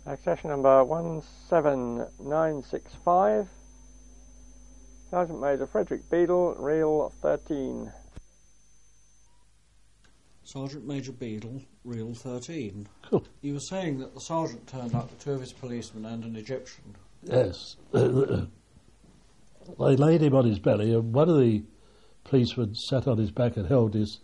Accession number 17965. Sergeant Major Frederick Beadle, Reel 13. Sergeant Major Beadle, Reel 13. Cool. You were saying that the sergeant turned up with two of his policemen and an Egyptian. Yes. They laid him on his belly, and one of the policemen sat on his back and held his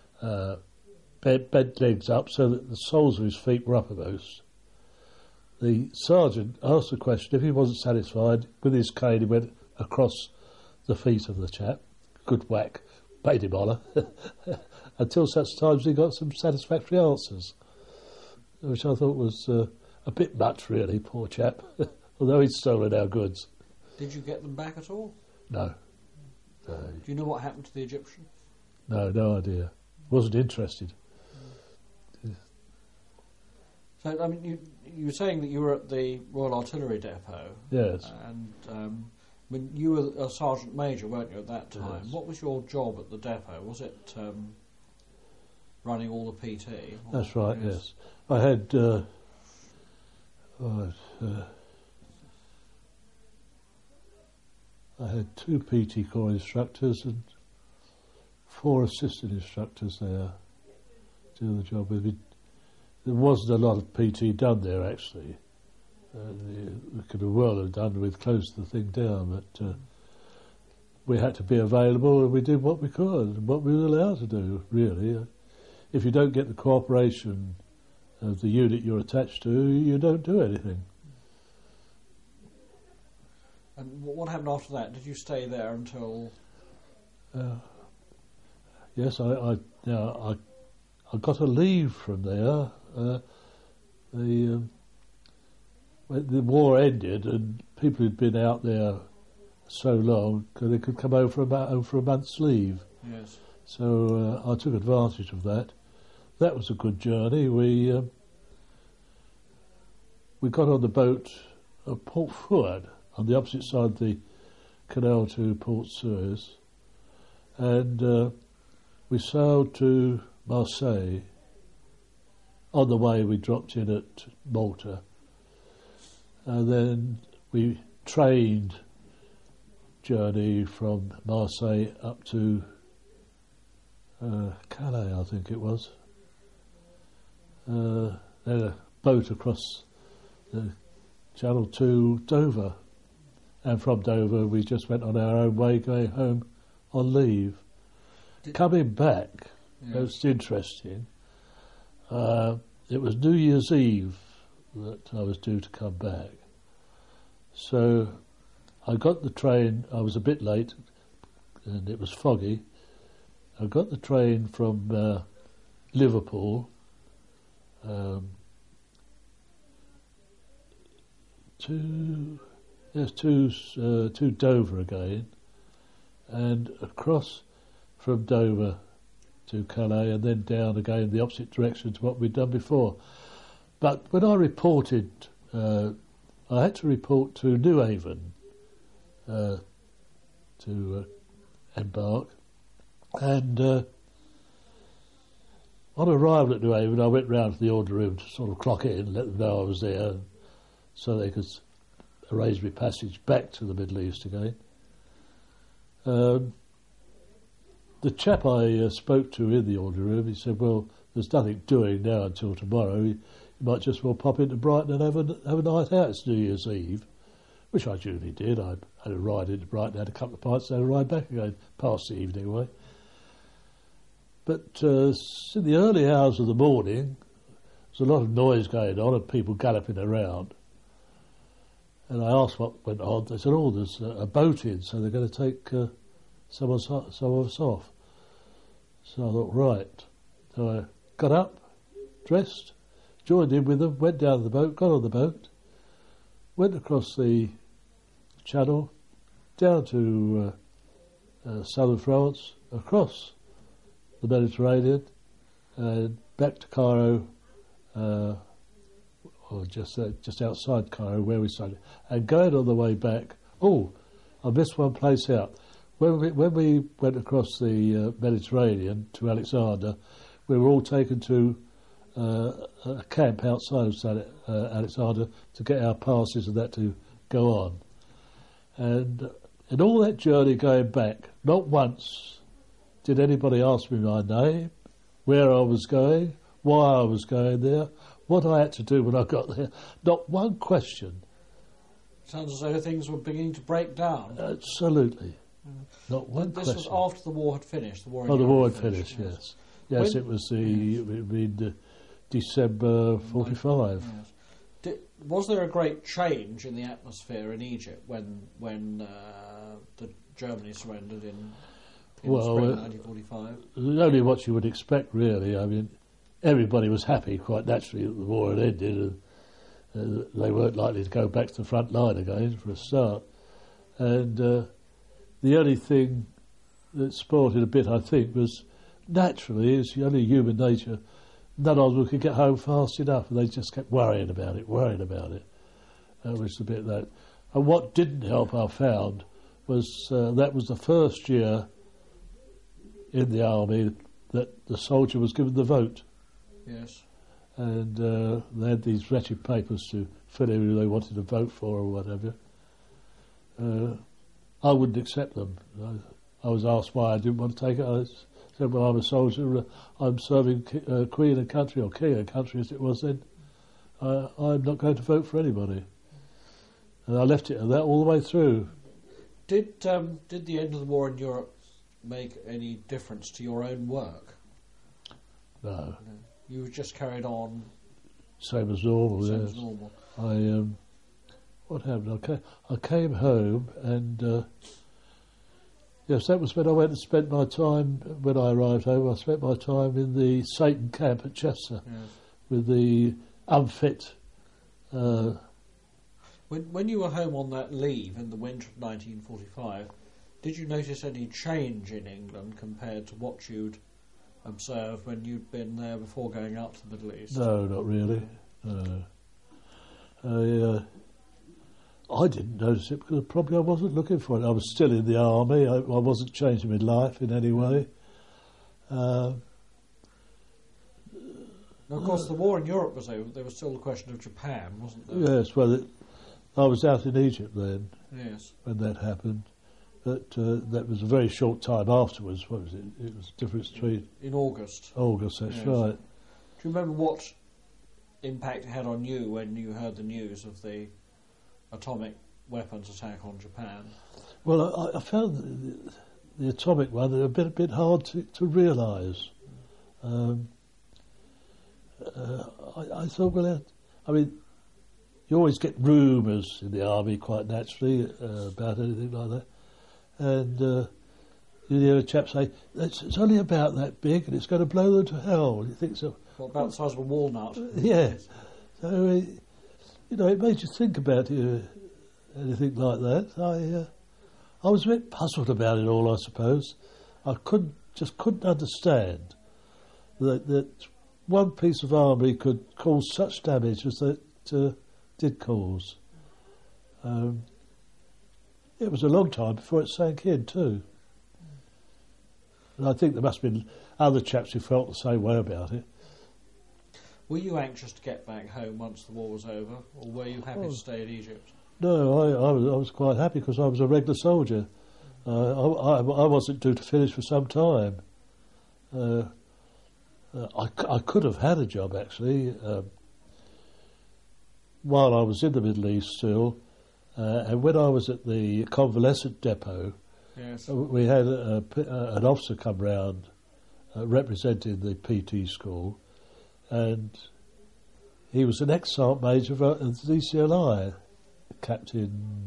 bent legs up so that the soles of his feet were uppermost. The sergeant asked the question. If he wasn't satisfied, with his cane he went across the feet of the chap. Good whack. Made him honour. Until such times he got some satisfactory answers, which I thought was a bit much, really, poor chap, although he'd stolen our goods. Did you get them back at all? No. Do you know what happened to the Egyptian? No idea. Wasn't interested. So, I mean, you were saying that you were at the Royal Artillery Depot. Yes. And when you were a Sergeant Major, weren't you, at that time? Yes. What was your job at the depot? Was it running all the PT? That's right, yes. I had... I had 2 PT Corps instructors and 4 assistant instructors there doing the job with me. There wasn't a lot of PT done there, actually. We could have well have done with closing the thing down, but we had to be available and we did what we could and what we were allowed to do, really. If you don't get the cooperation of the unit you're attached to, you don't do anything. And what happened after that? Did you stay there until... Yes, I got a leave from there. The war ended and people who'd been out there so long, they could come over for a month's leave. Yes. So I took advantage of that. That was a good journey. We got on the boat at Port Fouad, on the opposite side of the canal to Port Suez, and we sailed to Marseille. On the way we dropped in at Malta, and then we trained journey from Marseille up to Calais, I think it was. Then a boat across the channel to Dover, and from Dover we just went on our own way going home on leave. Coming back, Yes. it was interesting. It was New Year's Eve that I was due to come back. So I got the train, I was a bit late and it was foggy. I got the train from Liverpool to Dover again, and across from Dover to Calais, and then down again the opposite direction to what we'd done before. But when I reported, I had to report to Newhaven to embark, and on arrival at Newhaven I went round to the order room to sort of clock in, let them know I was there, so they could arrange my passage back to the Middle East again. The chap I spoke to in the order room, he said, well, there's nothing doing now until tomorrow. You might just well pop into Brighton and have a night out. It's New Year's Eve, which I duly did. I had a ride into Brighton, had a couple of pints, and had a ride back again, past the evening away. But in the early hours of the morning, there's a lot of noise going on and people galloping around. And I asked what went on. They said, oh, there's a boat in, so they're going to take some of us off. So I thought, right. So I got up, dressed, joined in with them, went down to the boat, got on the boat, went across the channel, down to southern France, across the Mediterranean, and back to Cairo, or just outside Cairo where we started. And going on the way back, I missed one place out. When we went across the Mediterranean to Alexander, we were all taken to a camp outside of Alexandria to get our passes and that to go on. And in all that journey going back, not once did anybody ask me my name, where I was going, why I was going there, what I had to do when I got there. Not one question. Sounds as though things were beginning to break down. Absolutely. Not one This question. was after the war had finished. The war had finished, yes. Yes, it was December 45. Yes. Was there a great change in the atmosphere in Egypt when the Germany surrendered in spring 1945? Only what you would expect, really. I mean, everybody was happy, quite naturally, that the war had ended, and they weren't likely to go back to the front line again for a start. And the only thing that spoiled it a bit, I think, was naturally, it's only human nature, none of them could get home fast enough, and they just kept worrying about it. Which was a bit that. And what didn't help, I found, was that was the first year in the army that the soldier was given the vote. Yes. And they had these wretched papers to fill in who they wanted to vote for or whatever. I wouldn't accept them. I was asked why I didn't want to take it. I said, well, I'm a soldier, I'm serving Queen and country, or King and country as it was then. I'm not going to vote for anybody. And I left it at that all the way through. Did the end of the war in Europe make any difference to your own work? No. You just carried on. Same as normal, Same yes. as normal. What happened? I came home and... yes, that was when I went and spent my time, when I arrived home, I spent my time in the Satan camp at Chester with the unfit. When you were home on that leave in the winter of 1945, did you notice any change in England compared to what you'd observed when you'd been there before going out to the Middle East? No, not really. I didn't notice it because probably I wasn't looking for it. I was still in the army. I wasn't changing my life in any way. Now, of course, the war in Europe was over. There was still the question of Japan, wasn't there? Yes, well, I was out in Egypt then. Yes. When that happened. But that was a very short time afterwards. What was it? It was a different street. In August. August, that's Yes. right. Do you remember what impact it had on you when you heard the news of the atomic weapons attack on Japan? Well, I found the atomic one a bit hard to realise. I thought, well, I mean, you always get rumours in the army quite naturally about anything like that. And you hear a chap say, it's only about that big and it's going to blow them to hell. And you think so. What, about the size of a walnut? Yeah. So, it made you think about anything like that. I was a bit puzzled about it all, I suppose. I couldn't understand that one piece of army could cause such damage as that did cause. It was a long time before it sank in too. And I think there must have been other chaps who felt the same way about it. Were you anxious to get back home once the war was over, or were you happy to stay in Egypt? No, I was quite happy because I was a regular soldier. I wasn't due to finish for some time. I could have had a job actually while I was in the Middle East still, and when I was at the convalescent depot, yes, we had an officer come round representing the PT school, and he was an ex-sergeant major of the DCLI, Captain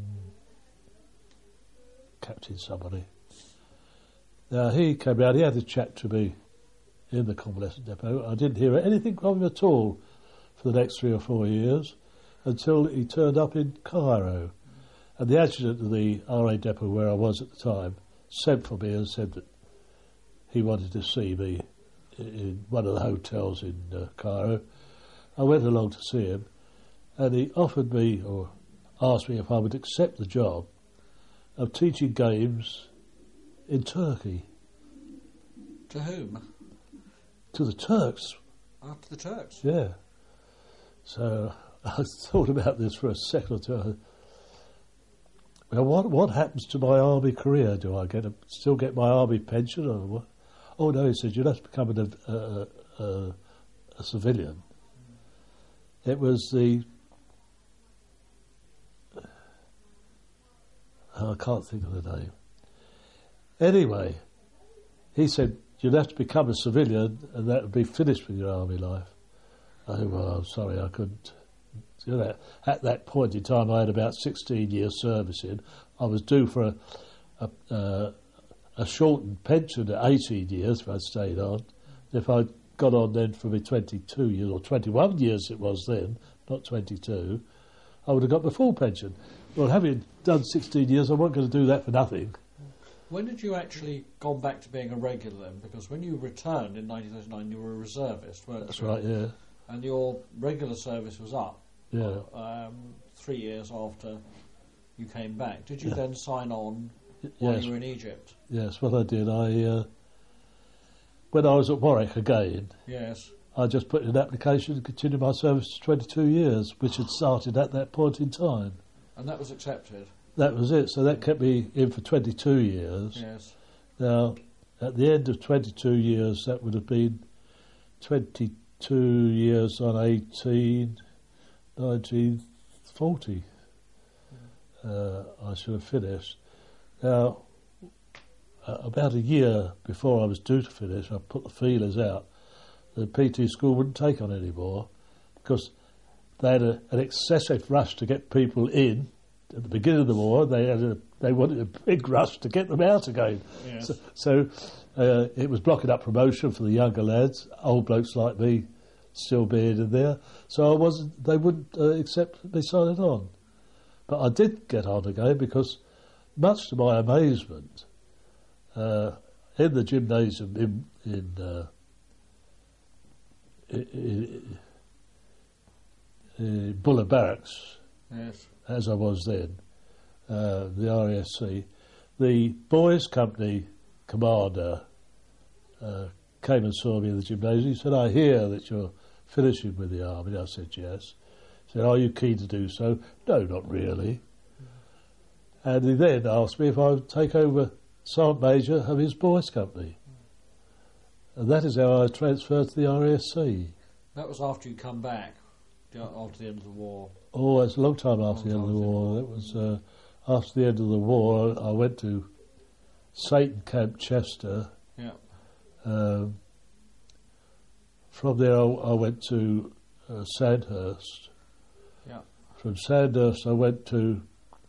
somebody. Now he came round, he had a chat to me in the convalescent depot. I didn't hear anything from him at all for the next 3 or 4 years until he turned up in Cairo. And the adjutant of the RA depot where I was at the time sent for me and said that he wanted to see me in one of the hotels in Cairo. I went along to see him and he offered me, or asked me if I would accept the job of teaching games in Turkey. To whom? To the Turks. After the Turks? Yeah. So I thought about this for a second or two. Well, what happens to my army career? Do I still get my army pension or what? Oh no, he said you'll have to become a civilian. It was I can't think of the name. Anyway, he said you'd have to become a civilian and that would be finished with your army life. I said, well, I'm sorry, I couldn't. At that point in time, I had about 16 years service in. I was due for a shortened pension at 18 years if I'd stayed on. If I'd got on then for me 22 years, or 21 years it was then, not 22, I would have got my full pension. Well, having done 16 years, I wasn't going to do that for nothing. When did you actually gone back to being a regular then? Because when you returned in 1939, you were a reservist, weren't you? That's right, yeah. And your regular service was up. Yeah. 3 years after you came back. Did you Yeah. then sign on while Yes. you were in Egypt? Yes, what I did, when I was at Warwick again, Yes. I just put in an application to continue my service to 22 years, which had started at that point in time. And that was accepted? That was it, so that kept me in for 22 years. Yes. Now, at the end of 22 years, that would have been 22 years on 18, 1940. I should have finished. Now, about a year before I was due to finish, I put the feelers out. The PT school wouldn't take on anymore because they had an excessive rush to get people in. At the beginning of the war, they wanted a big rush to get them out again. Yes. So it was blocking up promotion for the younger lads, old blokes like me still being in there. So they wouldn't accept me signing on. But I did get on again because, much to my amazement, in the gymnasium in Buller Barracks, Yes. as I was then, the RASC, the boys' company commander came and saw me in the gymnasium. He said, I hear that you're finishing with the army. I said, yes. He said, are you keen to do so? No, not really. And he then asked me if I would take over Sergeant Major of his boys' company. And that is how I transferred to the RASC. That was after you come back, after the end of the war. Oh, it's a long time after the end of the war. It was after the end of the war. I went to Satan Camp Chester. Yeah. From there, I went to Sandhurst. Yeah. From Sandhurst, I went to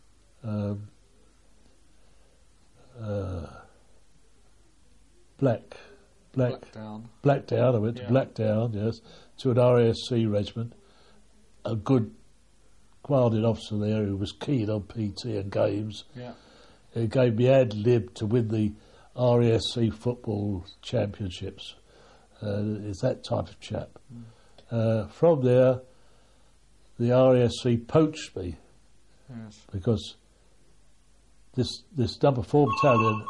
Blackdown. Blackdown. I went to Yeah. Blackdown, yes, to an RASC regiment. A good commanding officer there who was keen on PT and games. Yeah. He gave me ad lib to win the RASC football championships. It's that type of chap. From there, the RASC poached me Yes. because this number 4 battalion.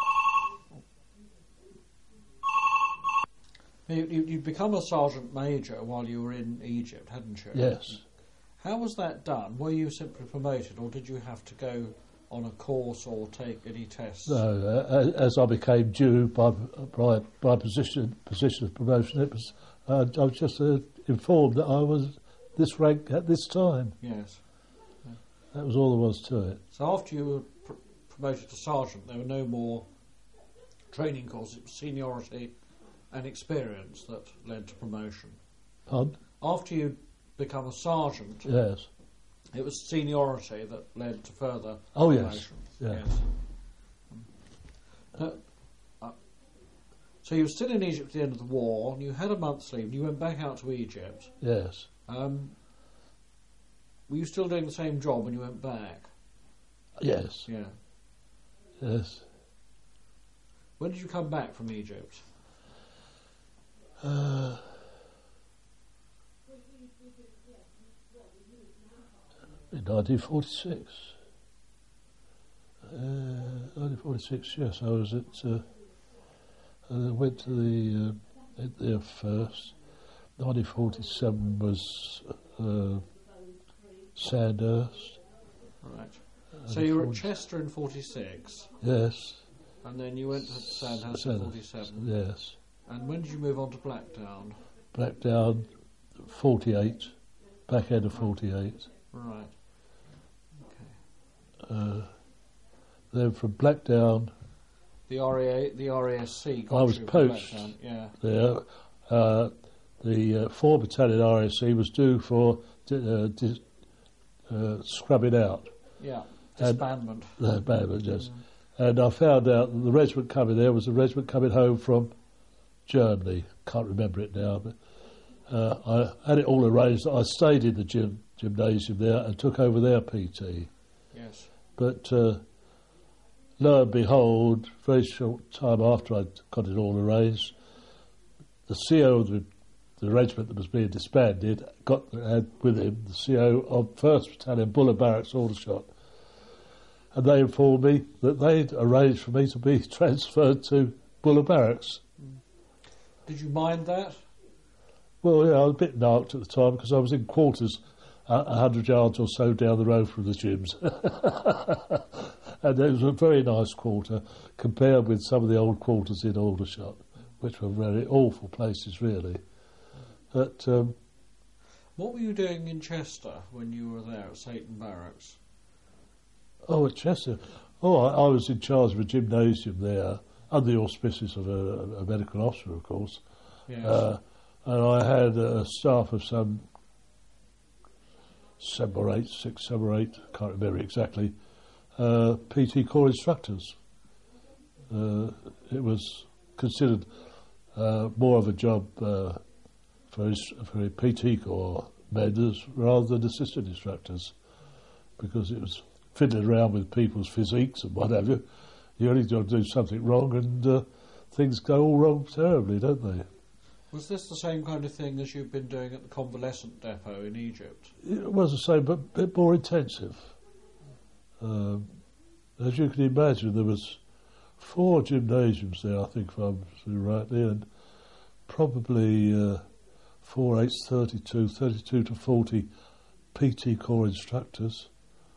You'd become a sergeant major while you were in Egypt, hadn't you? Yes. How was that done? Were you simply promoted, or did you have to go on a course or take any tests? No, as I became due by position of promotion, it was I was just informed that I was this rank at this time. Yes. That was all there was to it. So after you were promoted to sergeant, there were no more training courses. It was seniority and experience that led to promotion. Pardon? After you'd become a sergeant, Yes. it was seniority that led to further Oh, yes. promotion. Yeah. Yes. So you were still in Egypt at the end of the war, and you had a month's leave, and you went back out to Egypt. Yes. Were you still doing the same job when you went back? Yes. Yeah. Yes. When did you come back from Egypt? In 1946. 1946, yes. I was at. I went to the there first. 1947 was Sandhurst. Right. So you were at Chester in 46, Yes. and then you went to Sandhurst in 47. Yes. And when did you move on to Blackdown? Blackdown, 48. Back end of 48. Right. Okay. Then from Blackdown, The RASC got I was you from poached Blackdown, yeah. there. The 4 Battalion RSC was due for scrubbing out. Yeah, And- disbandment. Disbandment, yes. And I found out that the regiment coming there was a regiment coming home from Germany. Can't remember it now, but I had it all arranged. I stayed in the gymnasium there and took over their PT. Yes. But lo and behold, very short time after I'd got it all arranged, the CO of the regiment that was being disbanded had with him the CO of 1st Battalion Buller Barracks Aldershot. And they informed me that they'd arranged for me to be transferred to Buller Barracks. Did you mind that? Well, yeah, I was a bit narked at the time because I was in quarters 100 yards or so down the road from the gyms. And it was a very nice quarter compared with some of the old quarters in Aldershot, which were very awful places, really. But What were you doing in Chester when you were there at Satan Barracks? at Chester, I was in charge of a gymnasium there, under the auspices of a medical officer, of course. Yes. And I had a staff of some 6, 7 or 8, can't remember exactly, PT Corps instructors. It was considered more of a job for PT Corps members rather than assistant instructors, because it was fiddling around with people's physiques and what have you. You only got to do something wrong and things go all wrong terribly, don't they? Was this the same kind of thing as you've been doing at the convalescent depot in Egypt? It was the same, but a bit more intensive. As you can imagine, there was 4 gymnasiums there, I think, if I'm rightly, and probably 4, 8, 32 to 40 PT Corps instructors.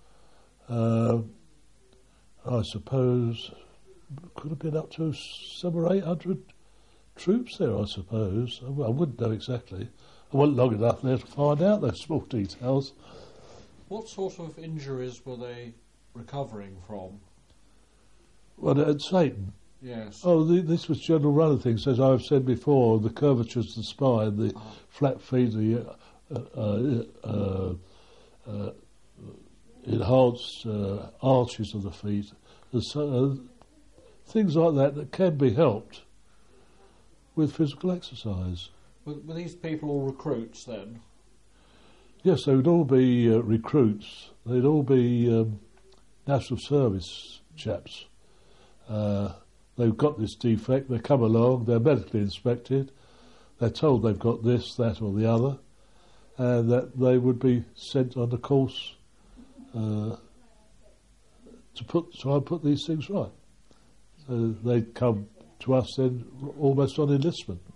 I suppose could have been up to 700 or 800 troops there, I suppose. I wouldn't know exactly. I wasn't long enough there to find out those small details. What sort of injuries were they recovering from? Well, at Satan. Yes. Oh, this was general run of things, as I've said before, the curvatures of the spine, the flat feet, the enhanced arches of the feet, things like that can be helped with physical exercise. Were these people all recruits then? Yes, they would all be recruits. They'd all be national service chaps. They've got this defect, they come along, they're medically inspected, they're told they've got this, that or the other, and that they would be sent on the course to try and put these things right. So they'd come to us then almost on enlistment.